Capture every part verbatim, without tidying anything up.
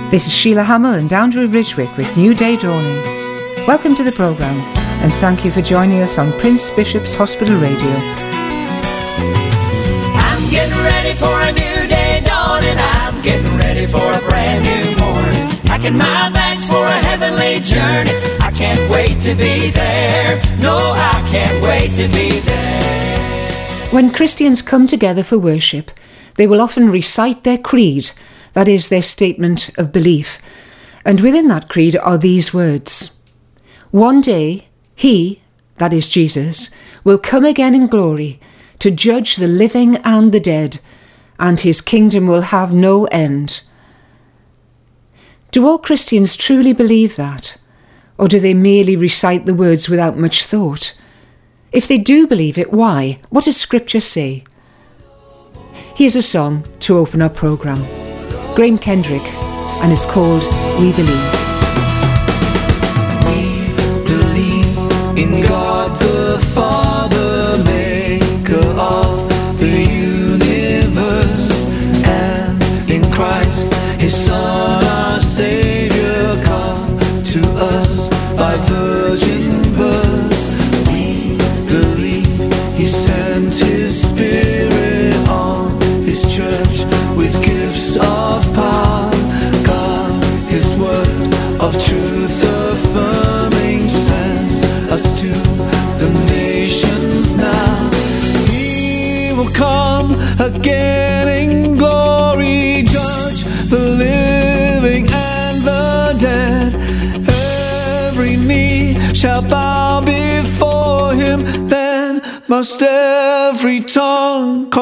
This is Sheila Hamill and Andrew Ridgwick with New Day Dawning. Welcome to the programme and thank you for joining us on Prince Bishop's Hospital Radio. I'm getting ready for a new day dawning. I'm getting ready for a brand new morning. Packing my bags for a heavenly journey. I can't wait to be there. No, I can't wait to be there. When Christians come together for worship, they will often recite their creed, that is, their statement of belief. And within that creed are these words: one day, he, that is Jesus, will come again in glory to judge the living and the dead, and his kingdom will have no end. Do all Christians truly believe that? Or do they merely recite the words without much thought? If they do believe it, why? What does Scripture say? Here's a song to open our programme. Graham Kendrick, and it's called We Believe. We believe in God the Father, maker of the universe, and in Christ, his Son, our Savior, come to us by virgin birth. We believe he sent his Spirit on his church with gifts of power. God, his word of truth affirming, sends us to the nations now. He will come again in glory, judge the living and the dead. Every knee shall bow before him, then must every tongue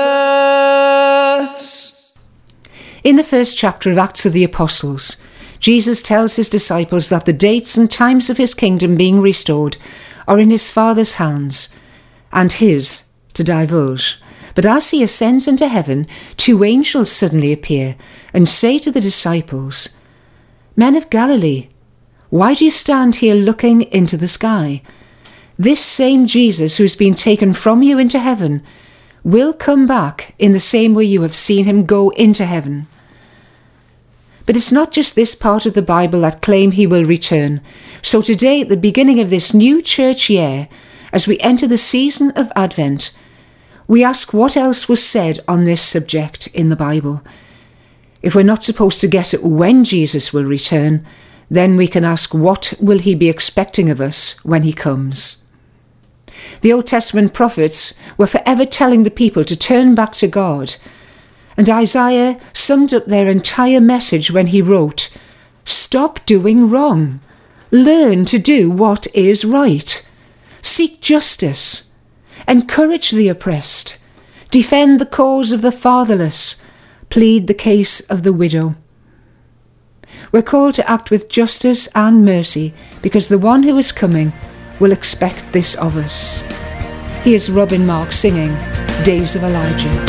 confess. In the first chapter of Acts of the Apostles, Jesus tells his disciples that the dates and times of his kingdom being restored are in his Father's hands, and his to divulge. But as he ascends into heaven, two angels suddenly appear and say to the disciples, "Men of Galilee, why do you stand here looking into the sky? This same Jesus who's been taken from you into heaven will come back in the same way you have seen him go into heaven." But it's not just this part of the Bible that claim he will return. So today, at the beginning of this new church year, as we enter the season of Advent, we ask what else was said on this subject in the Bible. If we're not supposed to guess at when Jesus will return, then we can ask, what will he be expecting of us when he comes? The Old Testament prophets were forever telling the people to turn back to God. And Isaiah summed up their entire message when he wrote, "Stop doing wrong. Learn to do what is right. Seek justice. Encourage the oppressed. Defend the cause of the fatherless. Plead the case of the widow." We're called to act with justice and mercy because the one who is coming will expect this of us. Here's Robin Mark singing Days of Elijah.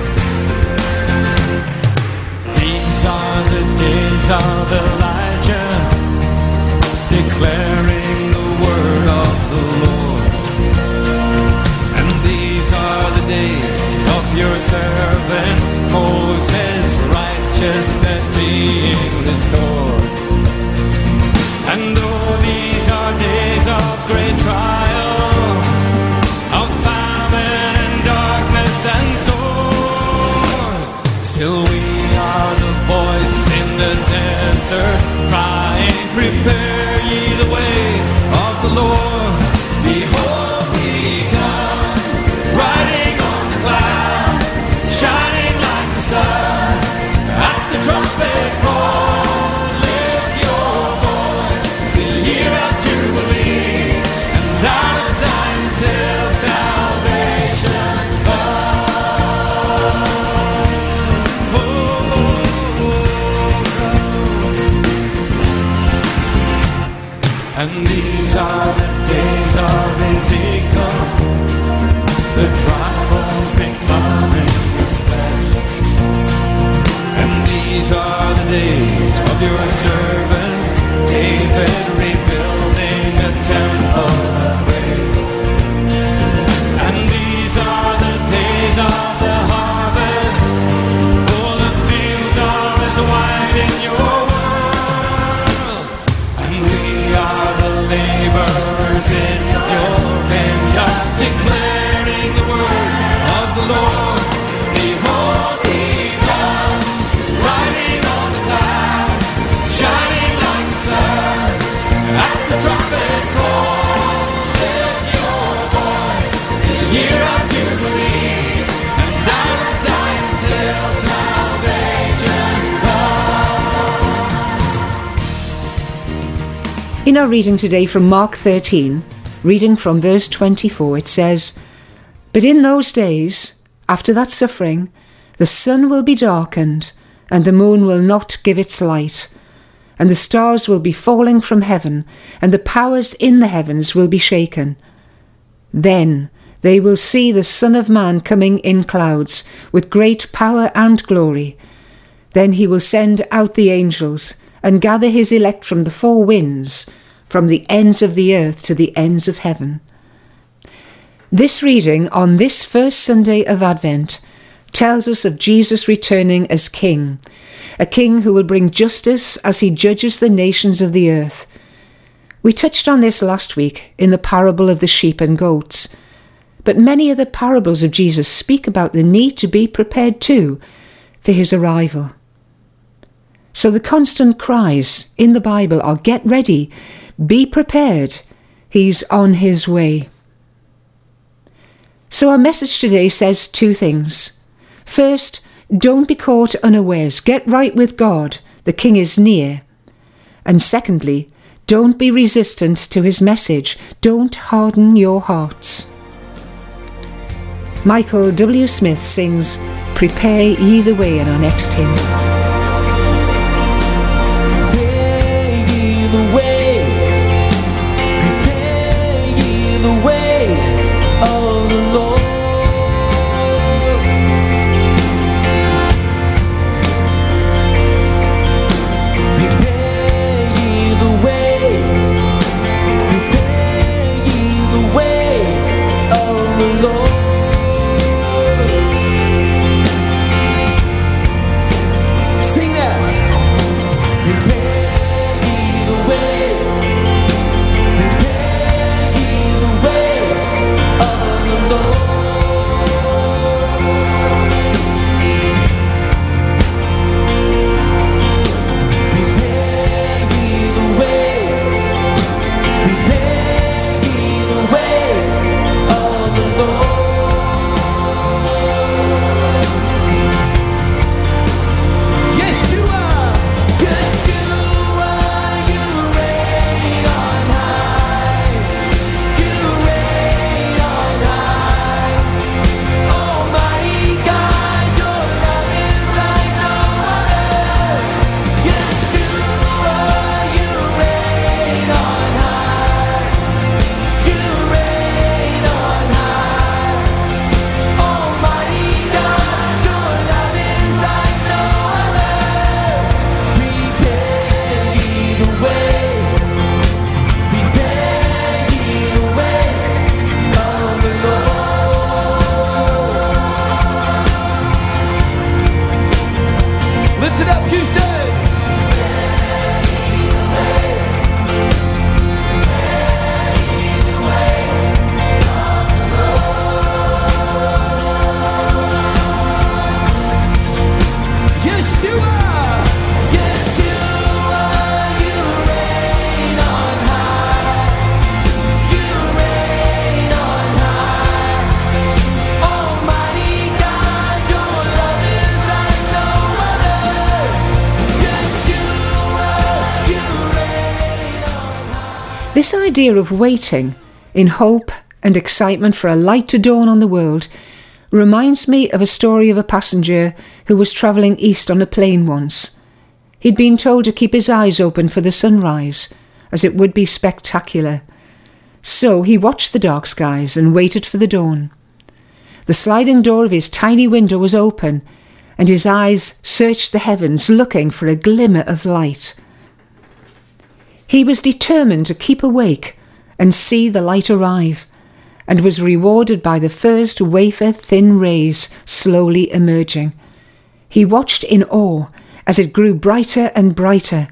These are the days of Elijah, declaring the word of the Lord. And these are the days of your servant Moses, righteousness being restored. And though these are days of great trial, of famine and darkness and sword, still we are the voice in the desert, crying, "Prepare ye the way of the Lord. Behold, he comes, riding on the clouds, shining like the sun. At the trumpet call, lift your voice, the year of Jubilee, and out of Zion's hill salvation comes." Oh, and these are the days of Ezekiel, the dry bones becoming his flesh. And these are the days of your servant David, rebuilding a temple of praise. And these are the days of the harvest, for the fields are as white in your In our reading today from Mark thirteen, reading from verse twenty-four, it says, "But in those days, after that suffering, the sun will be darkened, and the moon will not give its light, and the stars will be falling from heaven, and the powers in the heavens will be shaken. Then they will see the Son of Man coming in clouds, with great power and glory. Then he will send out the angels, and gather his elect from the four winds, from the ends of the earth to the ends of heaven." This reading on this first Sunday of Advent tells us of Jesus returning as King, a King who will bring justice as he judges the nations of the earth. We touched on this last week in the parable of the sheep and goats, but many other parables of Jesus speak about the need to be prepared too for his arrival. So the constant cries in the Bible are, get ready, be prepared, he's on his way. So our message today says two things. First, don't be caught unawares, get right with God, the King is near. And secondly, don't be resistant to his message, don't harden your hearts. Michael W. Smith sings, "Prepare Ye the Way" in our next hymn. This idea of waiting in hope and excitement for a light to dawn on the world reminds me of a story of a passenger who was travelling east on a plane once. He'd been told to keep his eyes open for the sunrise, as it would be spectacular. So he watched the dark skies and waited for the dawn. The sliding door of his tiny window was open, and his eyes searched the heavens looking for a glimmer of light. He was determined to keep awake and see the light arrive, and was rewarded by the first wafer-thin rays slowly emerging. He watched in awe as it grew brighter and brighter.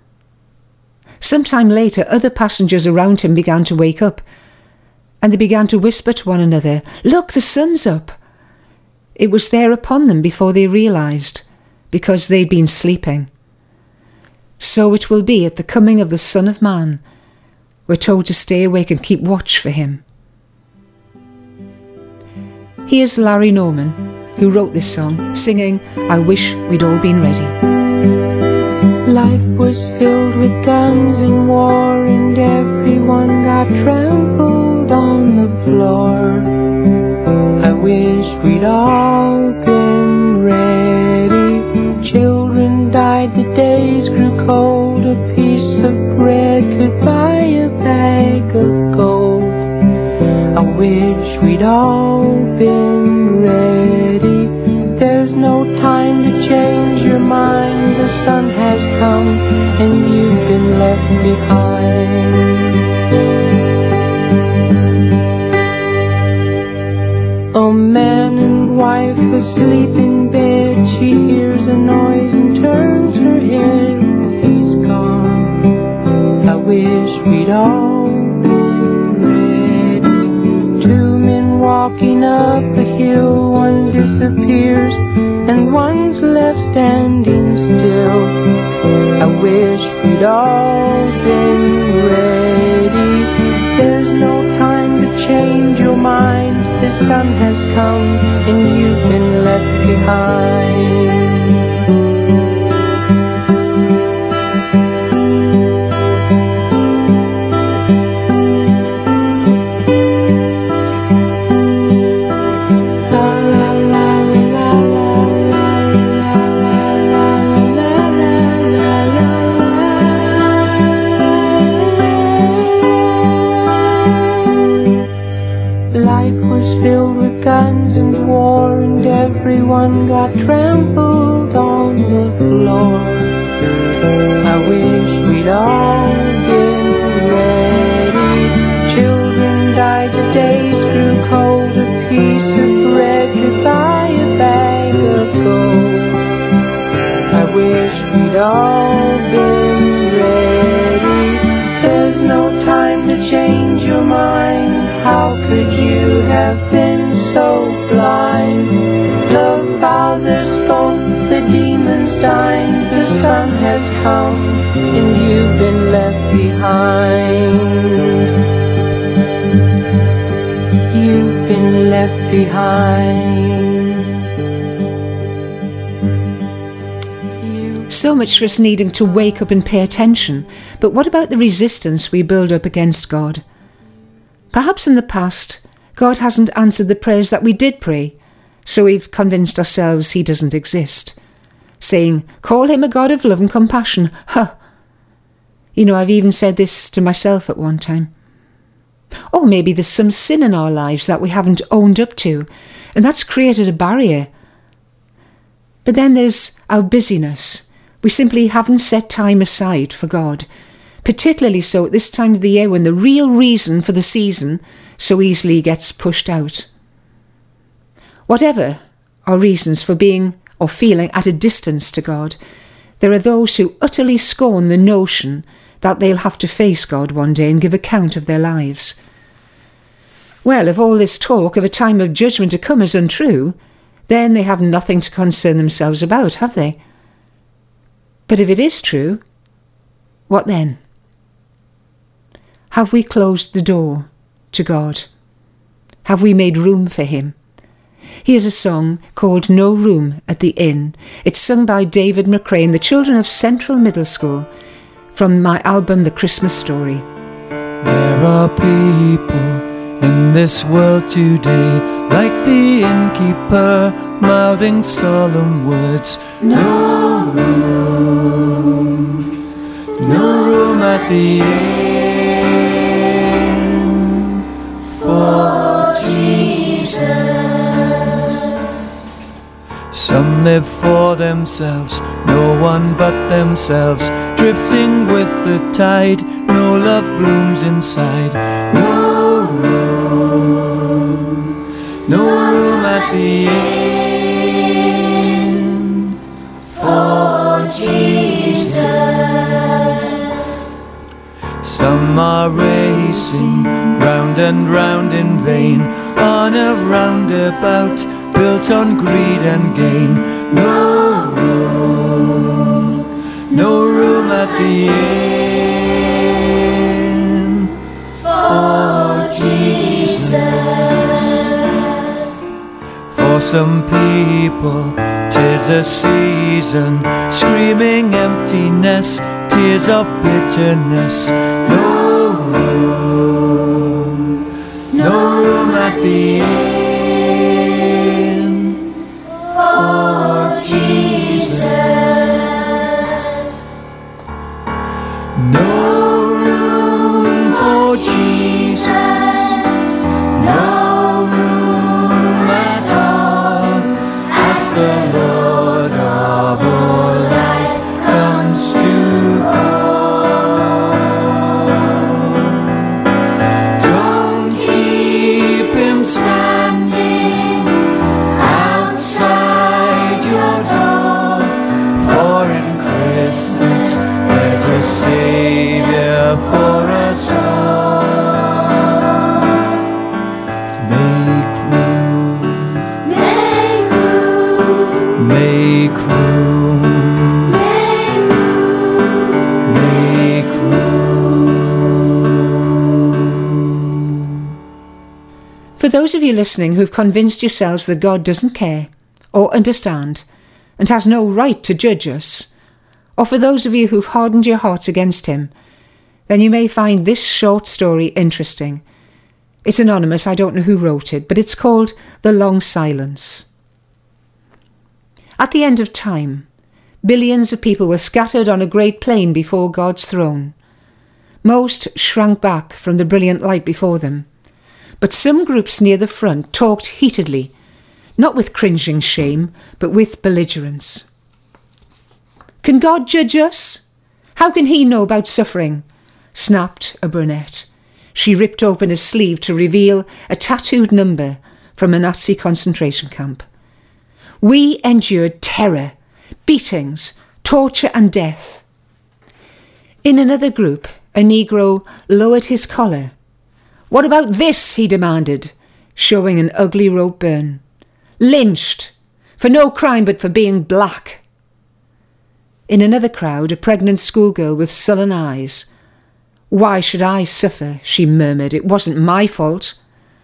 Sometime later, other passengers around him began to wake up, and they began to whisper to one another, "Look, the sun's up!" It was there upon them before they realised, because they'd been sleeping. So it will be at the coming of the Son of Man. We're told to stay awake and keep watch for him. Here's Larry Norman, who wrote this song, singing, "I Wish We'd All Been Ready." Life was filled with guns and war and floor. I wish we'd all been ready. Children died, the days grew cold. A piece of bread could buy a bag of gold. I wish we'd all been ready. There's no time to change your mind. The sun has come and you've been left behind. A man and wife asleep in bed. She hears a noise and turns her head. He's gone. I wish we'd all been ready. Two men walking up a hill. One disappears and one's left standing still. I wish we'd all been ready. There's no time to change your mind. The sun has come and you've been left behind. Guns and war, and everyone got trampled on the floor. I wish we'd all been ready. Children died, the days grew cold. A piece of bread could buy a bag of gold. I wish we'd all been ready. There's no time to change your mind. How could you have been so blind? The Father spoke, the demons died. The sun has come and you've been left behind. You've been left behind. So much for us needing to wake up and pay attention. But what about the resistance we build up against God? Perhaps in the past, God hasn't answered the prayers that we did pray, so we've convinced ourselves he doesn't exist, saying, call him a God of love and compassion. Huh. You know, I've even said this to myself at one time. Or maybe there's some sin in our lives that we haven't owned up to, and that's created a barrier. But then there's our busyness. We simply haven't set time aside for God, particularly so at this time of the year when the real reason for the season so easily gets pushed out. Whatever our reasons for being or feeling at a distance to God, there are those who utterly scorn the notion that they'll have to face God one day and give account of their lives. Well, if all this talk of a time of judgment to come is untrue, then they have nothing to concern themselves about, have they? But if it is true, what then? Have we closed the door to God? Have we made room for him? Here's a song called No Room at the Inn. It's sung by David McRae and the children of Central Middle School from my album The Christmas Story. There are people in this world today, like the innkeeper, mouthing solemn words. No room, no room at the inn for Jesus. Some live for themselves, no one but themselves, drifting with the tide, no love blooms inside. No room, no room at the inn for Jesus. Some are racing round and round in vain on a roundabout built on greed and gain. No room, no room at the inn for Jesus. For some people, 'tis a season, screaming emptiness, tears of bitterness. No room, no room the inn for Jesus. No room for Jesus, no room at all, as the Lord of all life comes to call. Don't keep him standing outside your door, for in Christmas there's a Savior for us all. Make room, Make room, make room, make room. make room. For those of you listening who've convinced yourselves that God doesn't care or understand and has no right to judge us, or for those of you who've hardened your hearts against him, then you may find this short story interesting. It's anonymous, I don't know who wrote it, but it's called The Long Silence. At the end of time, billions of people were scattered on a great plain before God's throne. Most shrank back from the brilliant light before them, but some groups near the front talked heatedly, not with cringing shame, but with belligerence. Can God judge us? How can he know about suffering? Snapped a brunette. She ripped open a sleeve to reveal a tattooed number from a Nazi concentration camp. We endured terror, beatings, torture and death. In another group, a Negro lowered his collar. What about this? He demanded, showing an ugly rope burn. Lynched, for no crime but for being black. In another crowd, a pregnant schoolgirl with sullen eyes. Why should I suffer? She murmured. It wasn't my fault.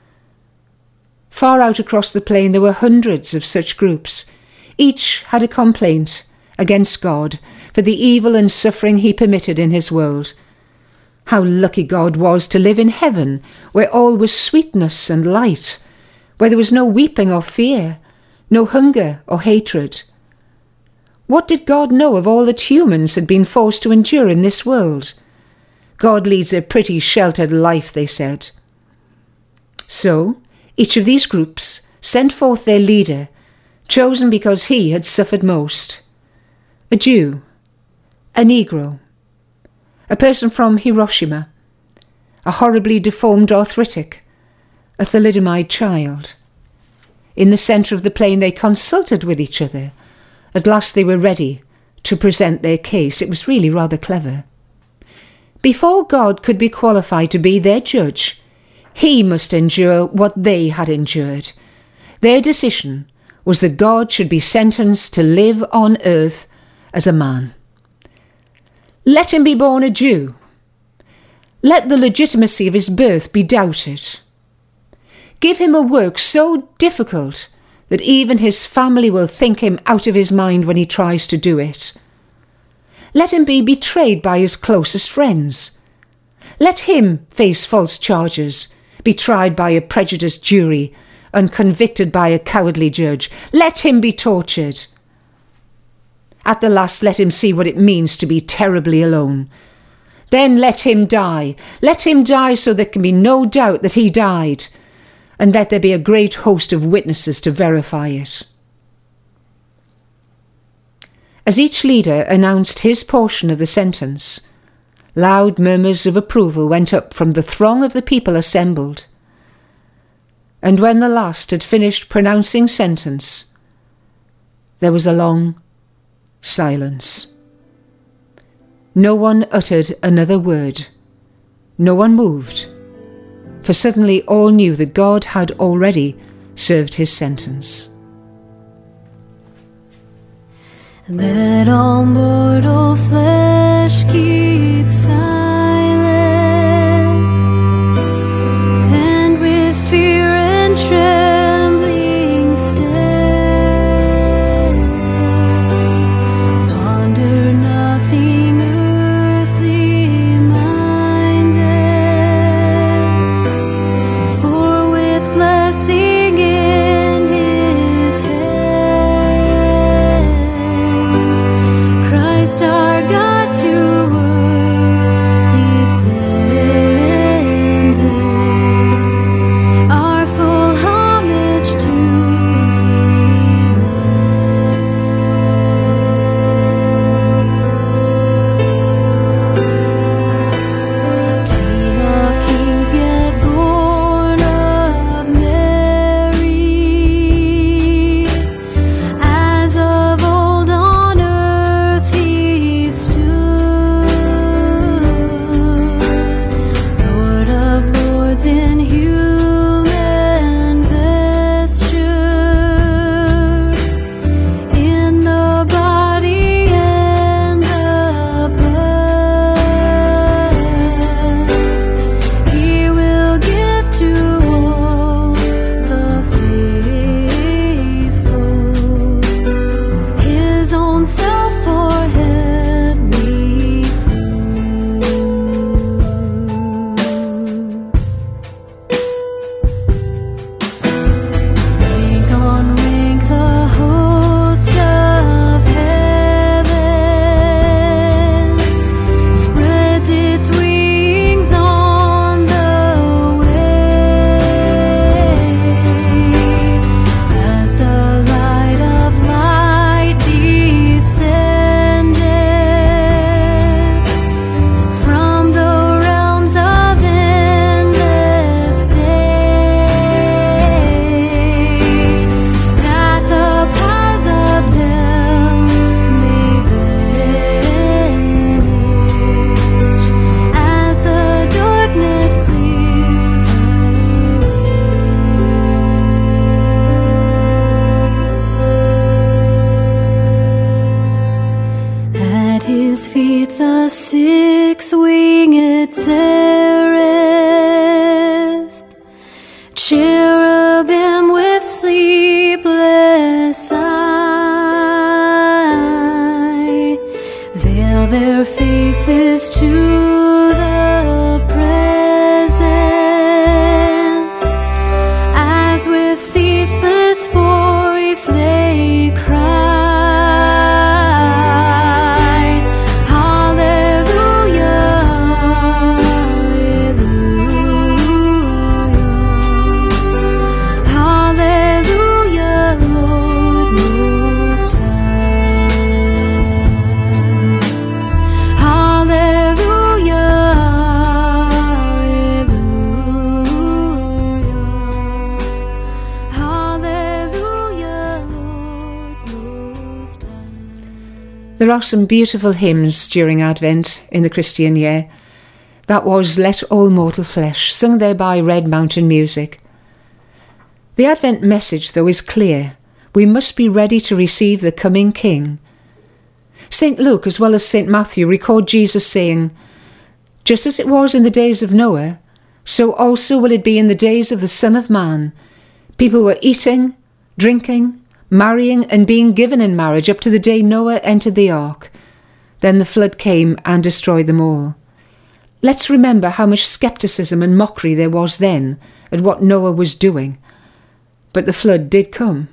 Far out across the plain there were hundreds of such groups. Each had a complaint against God for the evil and suffering he permitted in his world. How lucky God was to live in heaven, where all was sweetness and light, where there was no weeping or fear, no hunger or hatred. What did God know of all that humans had been forced to endure in this world? God leads a pretty sheltered life, they said. So, each of these groups sent forth their leader, chosen because he had suffered most. A Jew, a Negro, a person from Hiroshima, a horribly deformed arthritic, a thalidomide child. In the centre of the plain they consulted with each other. At last they were ready to present their case. It was really rather clever. Before God could be qualified to be their judge, he must endure what they had endured. Their decision was that God should be sentenced to live on earth as a man. Let him be born a Jew. Let the legitimacy of his birth be doubted. Give him a work so difficult that even his family will think him out of his mind when he tries to do it. Let him be betrayed by his closest friends. Let him face false charges, be tried by a prejudiced jury, and convicted by a cowardly judge. Let him be tortured. At the last, let him see what it means to be terribly alone. Then let him die. Let him die so there can be no doubt that he died, and let there be a great host of witnesses to verify it. As each leader announced his portion of the sentence, loud murmurs of approval went up from the throng of the people assembled. And when the last had finished pronouncing sentence, there was a long silence. No one uttered another word. No one moved, for suddenly all knew that God had already served his sentence. Let all mortal flesh keep silent, and with fear and trembling stand. Ponder nothing earthly minded, for with blessed his feet the six-winged seraph, cherubim with sleepless eye, veil their faces to the presence, as with ceaseless voice they cry. There are some beautiful hymns during Advent in the Christian year. That was Let All Mortal Flesh, sung there by Red Mountain Music. The Advent message, though, is clear. We must be ready to receive the coming King. Saint Luke, as well as Saint Matthew, record Jesus saying, "Just as it was in the days of Noah, so also will it be in the days of the Son of Man." People were eating, drinking, marrying and being given in marriage up to the day Noah entered the ark. Then the flood came and destroyed them all. Let's remember how much scepticism and mockery there was then at what Noah was doing. But the flood did come.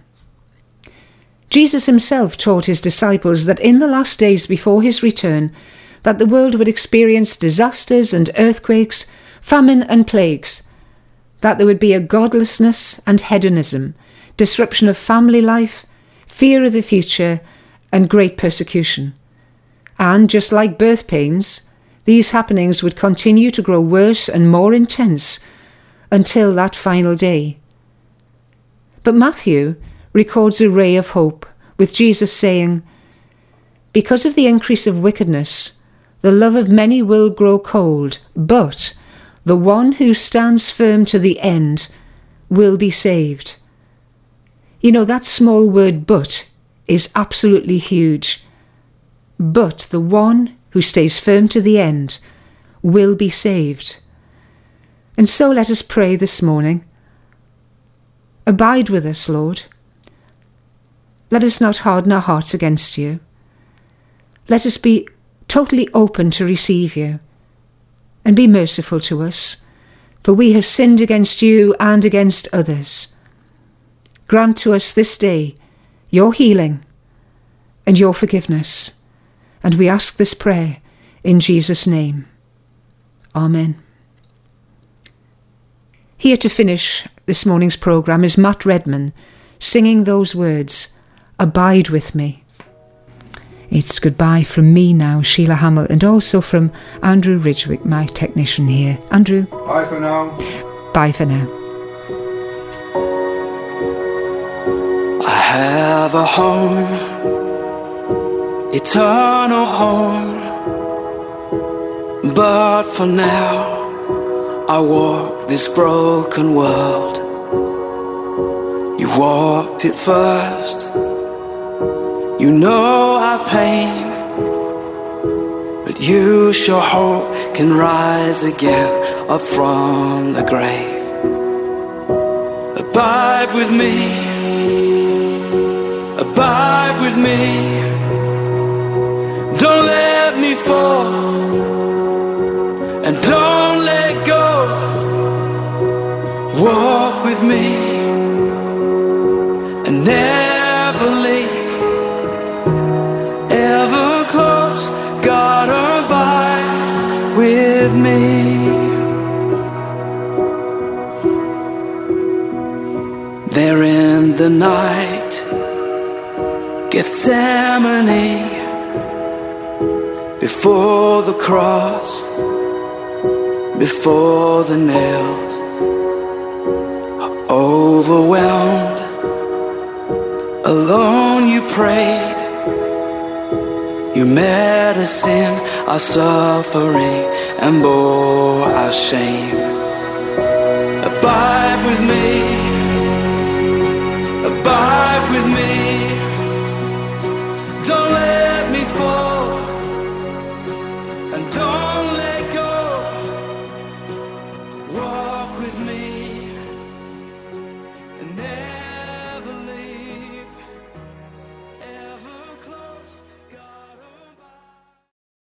Jesus himself taught his disciples that in the last days before his return, that the world would experience disasters and earthquakes, famine and plagues, that there would be a godlessness and hedonism, disruption of family life, fear of the future, and great persecution. And just like birth pains, these happenings would continue to grow worse and more intense until that final day. But Matthew records a ray of hope, with Jesus saying, "Because of the increase of wickedness, the love of many will grow cold, but the one who stands firm to the end will be saved." You know, that small word "but" is absolutely huge. But the one who stays firm to the end will be saved. And so let us pray this morning. Abide with us, Lord. Let us not harden our hearts against you. Let us be totally open to receive you, and be merciful to us, for we have sinned against you and against others. Grant to us this day your healing and your forgiveness, and we ask this prayer in Jesus' name. Amen. Here to finish this morning's programme is Matt Redman singing those words, "Abide with me." It's goodbye from me now, Sheila Hamill, and also from Andrew Ridgwick, my technician here. Andrew. Bye for now. Bye for now. I have a home, eternal home, but for now I walk this broken world. You walked it first, you know our pain, but you sure hope can rise again up from the grave. Abide with me, abide with me, don't let me fall, and don't let go. Walk with me and never leave, ever close, God, abide with me. There in the night, Gethsemane, before the cross, before the nails, overwhelmed, alone you prayed, you met us in our suffering and bore our shame. Abide with me, abide with me,